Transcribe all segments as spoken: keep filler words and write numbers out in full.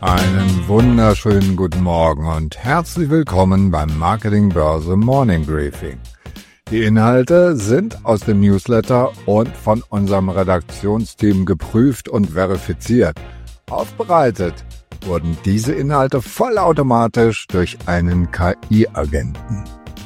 Einen wunderschönen guten Morgen und herzlich willkommen beim Marketing Börse Morning Briefing. Die Inhalte sind aus dem Newsletter und von unserem Redaktionsteam geprüft und verifiziert. Aufbereitet wurden diese Inhalte vollautomatisch durch einen K I-Agenten.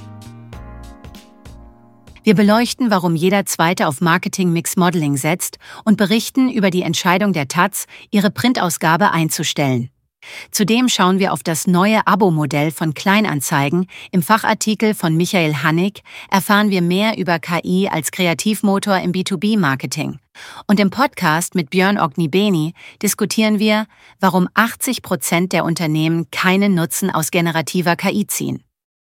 Wir beleuchten, warum jeder Zweite auf Marketing-Mix-Modeling setzt und berichten über die Entscheidung der Taz, ihre Printausgabe einzustellen. Zudem schauen wir auf das neue Abo-Modell von Kleinanzeigen. Im Fachartikel von Michael Hannig erfahren wir mehr über K I als Kreativmotor im B zwei B-Marketing. Und im Podcast mit Björn Ognibeni diskutieren wir, warum achtzig Prozent der Unternehmen keinen Nutzen aus generativer K I ziehen.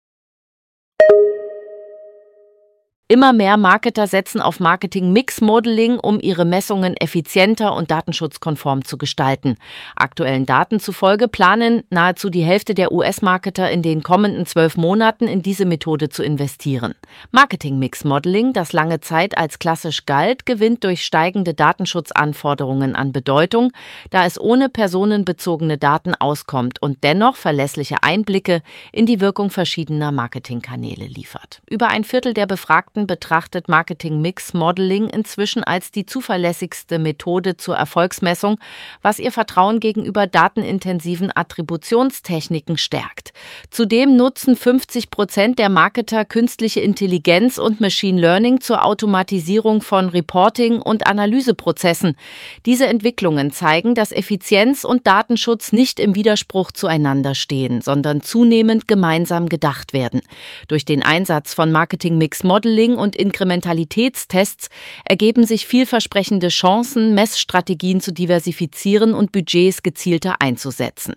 Immer mehr Marketer setzen auf Marketing-Mix-Modeling, um ihre Messungen effizienter und datenschutzkonform zu gestalten. Aktuellen Daten zufolge planen nahezu die Hälfte der U S-Marketer in den kommenden zwölf Monaten in diese Methode zu investieren. Marketing-Mix-Modeling, das lange Zeit als klassisch galt, gewinnt durch steigende Datenschutzanforderungen an Bedeutung, da es ohne personenbezogene Daten auskommt und dennoch verlässliche Einblicke in die Wirkung verschiedener Marketingkanäle liefert. Über ein Viertel der Befragten betrachtet Marketing-Mix-Modeling inzwischen als die zuverlässigste Methode zur Erfolgsmessung, was ihr Vertrauen gegenüber datenintensiven Attributionstechniken stärkt. Zudem nutzen fünfzig Prozent der Marketer künstliche Intelligenz und Machine Learning zur Automatisierung von Reporting- und Analyseprozessen. Diese Entwicklungen zeigen, dass Effizienz und Datenschutz nicht im Widerspruch zueinander stehen, sondern zunehmend gemeinsam gedacht werden. Durch den Einsatz von Marketing-Mix-Modeling und Inkrementalitätstests ergeben sich vielversprechende Chancen, Messstrategien zu diversifizieren und Budgets gezielter einzusetzen.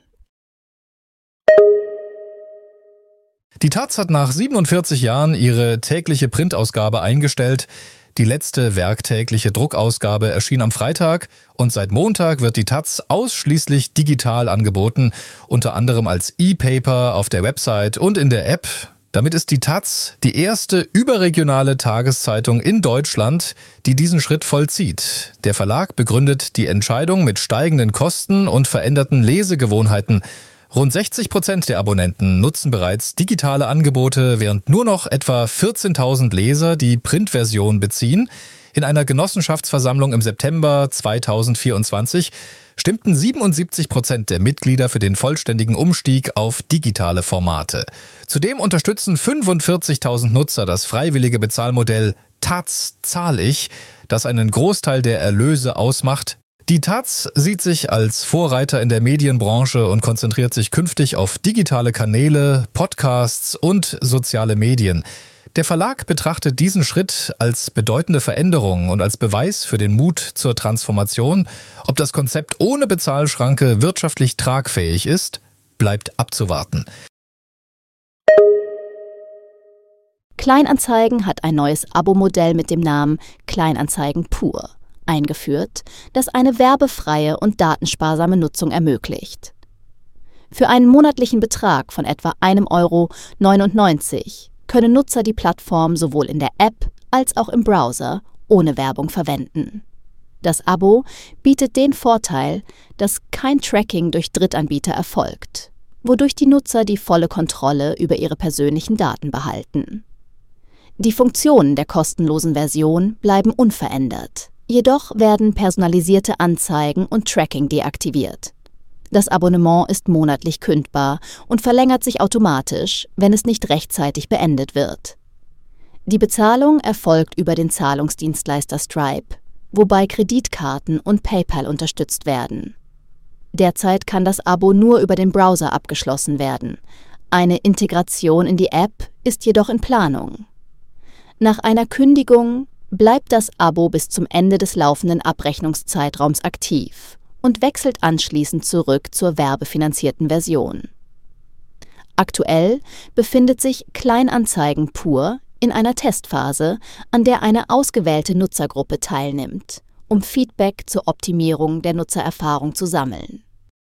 Die Taz hat nach siebenundvierzig Jahren ihre tägliche Printausgabe eingestellt. Die letzte werktägliche Druckausgabe erschien am Freitag und seit Montag wird die Taz ausschließlich digital angeboten, unter anderem als E-Paper auf der Website und in der App. Damit ist die Taz die erste überregionale Tageszeitung in Deutschland, die diesen Schritt vollzieht. Der Verlag begründet die Entscheidung mit steigenden Kosten und veränderten Lesegewohnheiten. Rund sechzig Prozent der Abonnenten nutzen bereits digitale Angebote, während nur noch etwa vierzehntausend Leser die Printversion beziehen. In einer Genossenschaftsversammlung im September zweitausendvierundzwanzig stimmten siebenundsiebzig Prozent der Mitglieder für den vollständigen Umstieg auf digitale Formate. Zudem unterstützen fünfundvierzigtausend Nutzer das freiwillige Bezahlmodell Taz zahl ich, das einen Großteil der Erlöse ausmacht. Die Taz sieht sich als Vorreiter in der Medienbranche und konzentriert sich künftig auf digitale Kanäle, Podcasts und soziale Medien. Der Verlag betrachtet diesen Schritt als bedeutende Veränderung und als Beweis für den Mut zur Transformation. Ob das Konzept ohne Bezahlschranke wirtschaftlich tragfähig ist, bleibt abzuwarten. Kleinanzeigen hat ein neues Abo-Modell mit dem Namen Kleinanzeigen pur eingeführt, das eine werbefreie und datensparsame Nutzung ermöglicht. Für einen monatlichen Betrag von etwa einem Euro neunundneunzig können Nutzer die Plattform sowohl in der App als auch im Browser ohne Werbung verwenden. Das Abo bietet den Vorteil, dass kein Tracking durch Drittanbieter erfolgt, wodurch die Nutzer die volle Kontrolle über ihre persönlichen Daten behalten. Die Funktionen der kostenlosen Version bleiben unverändert, jedoch werden personalisierte Anzeigen und Tracking deaktiviert. Das Abonnement ist monatlich kündbar und verlängert sich automatisch, wenn es nicht rechtzeitig beendet wird. Die Bezahlung erfolgt über den Zahlungsdienstleister Stripe, wobei Kreditkarten und PayPal unterstützt werden. Derzeit kann das Abo nur über den Browser abgeschlossen werden. Eine Integration in die App ist jedoch in Planung. Nach einer Kündigung bleibt das Abo bis zum Ende des laufenden Abrechnungszeitraums aktiv und wechselt anschließend zurück zur werbefinanzierten Version. Aktuell befindet sich Kleinanzeigen pur in einer Testphase, an der eine ausgewählte Nutzergruppe teilnimmt, um Feedback zur Optimierung der Nutzererfahrung zu sammeln.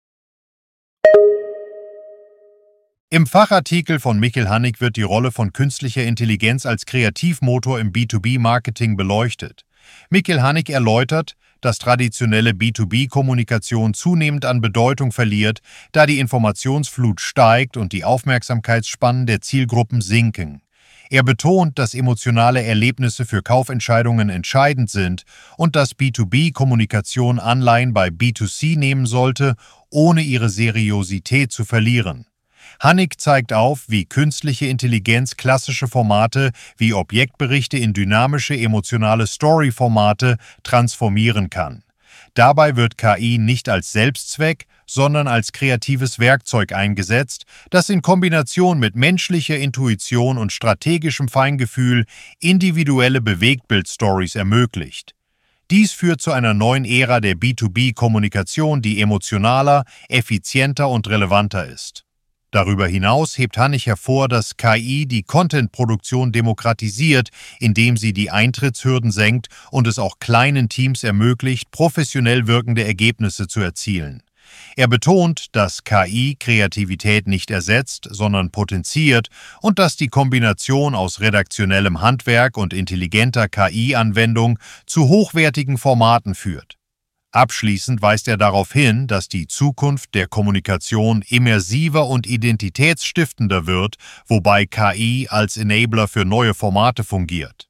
Im Fachartikel von Michael Hannig wird die Rolle von künstlicher Intelligenz als Kreativmotor im B zwei B-Marketing beleuchtet. Michael Hannig erläutert, dass traditionelle B zwei B-Kommunikation zunehmend an Bedeutung verliert, da die Informationsflut steigt und die Aufmerksamkeitsspannen der Zielgruppen sinken. Er betont, dass emotionale Erlebnisse für Kaufentscheidungen entscheidend sind und dass B zwei B-Kommunikation Anleihen bei B zwei C nehmen sollte, ohne ihre Seriosität zu verlieren. Hanig zeigt auf, wie künstliche Intelligenz klassische Formate wie Objektberichte in dynamische emotionale Story-Formate transformieren kann. Dabei wird K I nicht als Selbstzweck, sondern als kreatives Werkzeug eingesetzt, das in Kombination mit menschlicher Intuition und strategischem Feingefühl individuelle Bewegtbild-Stories ermöglicht. Dies führt zu einer neuen Ära der B zwei B-Kommunikation, die emotionaler, effizienter und relevanter ist. Darüber hinaus hebt Hanig hervor, dass K I die Content-Produktion demokratisiert, indem sie die Eintrittshürden senkt und es auch kleinen Teams ermöglicht, professionell wirkende Ergebnisse zu erzielen. Er betont, dass K I Kreativität nicht ersetzt, sondern potenziert und dass die Kombination aus redaktionellem Handwerk und intelligenter K I-Anwendung zu hochwertigen Formaten führt. Abschließend weist er darauf hin, dass die Zukunft der Kommunikation immersiver und identitätsstiftender wird, wobei K I als Enabler für neue Formate fungiert.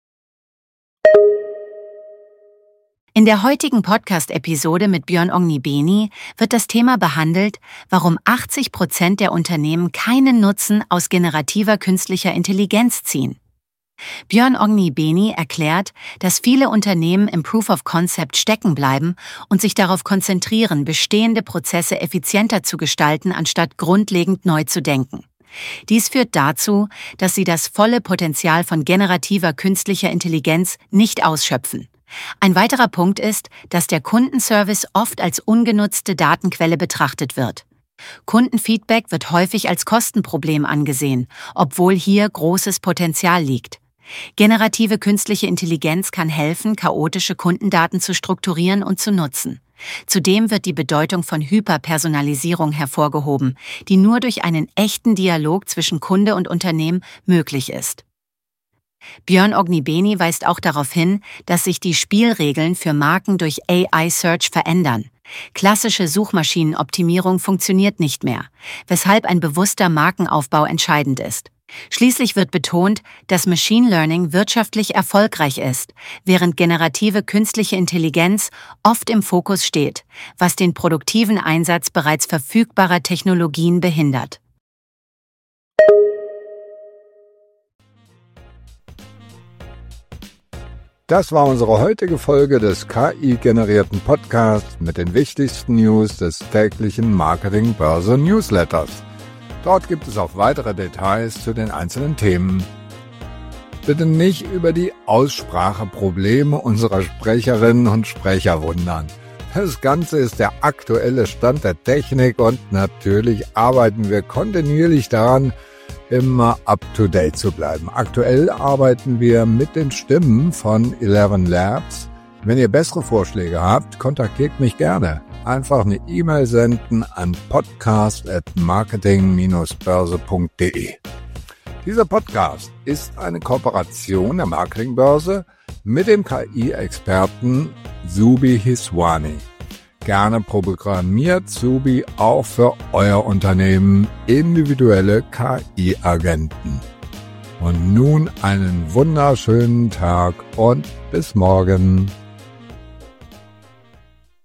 In der heutigen Podcast-Episode mit Björn Ognibeni wird das Thema behandelt, warum achtzig Prozent der Unternehmen keinen Nutzen aus generativer künstlicher Intelligenz ziehen. Björn Ognibeni erklärt, dass viele Unternehmen im Proof of Concept stecken bleiben und sich darauf konzentrieren, bestehende Prozesse effizienter zu gestalten, anstatt grundlegend neu zu denken. Dies führt dazu, dass sie das volle Potenzial von generativer künstlicher Intelligenz nicht ausschöpfen. Ein weiterer Punkt ist, dass der Kundenservice oft als ungenutzte Datenquelle betrachtet wird. Kundenfeedback wird häufig als Kostenproblem angesehen, obwohl hier großes Potenzial liegt. Generative künstliche Intelligenz kann helfen, chaotische Kundendaten zu strukturieren und zu nutzen. Zudem wird die Bedeutung von Hyperpersonalisierung hervorgehoben, die nur durch einen echten Dialog zwischen Kunde und Unternehmen möglich ist. Björn Ognibeni weist auch darauf hin, dass sich die Spielregeln für Marken durch A I-Search verändern. Klassische Suchmaschinenoptimierung funktioniert nicht mehr, weshalb ein bewusster Markenaufbau entscheidend ist. Schließlich wird betont, dass Machine Learning wirtschaftlich erfolgreich ist, während generative künstliche Intelligenz oft im Fokus steht, was den produktiven Einsatz bereits verfügbarer Technologien behindert. Das war unsere heutige Folge des K I-generierten Podcasts mit den wichtigsten News des täglichen Marketing-Börse-Newsletters. Dort gibt es auch weitere Details zu den einzelnen Themen. Bitte nicht über die Ausspracheprobleme unserer Sprecherinnen und Sprecher wundern. Das Ganze ist der aktuelle Stand der Technik und natürlich arbeiten wir kontinuierlich daran, immer up-to-date zu bleiben. Aktuell arbeiten wir mit den Stimmen von Eleven Labs. Wenn ihr bessere Vorschläge habt, kontaktiert mich gerne. Einfach eine E-Mail senden an podcast at marketing dash börse punkt de. Dieser Podcast ist eine Kooperation der Marketingbörse mit dem K I-Experten Zubi Hiswani. Gerne programmiert Zubi auch für euer Unternehmen individuelle K I-Agenten. Und nun einen wunderschönen Tag und bis morgen.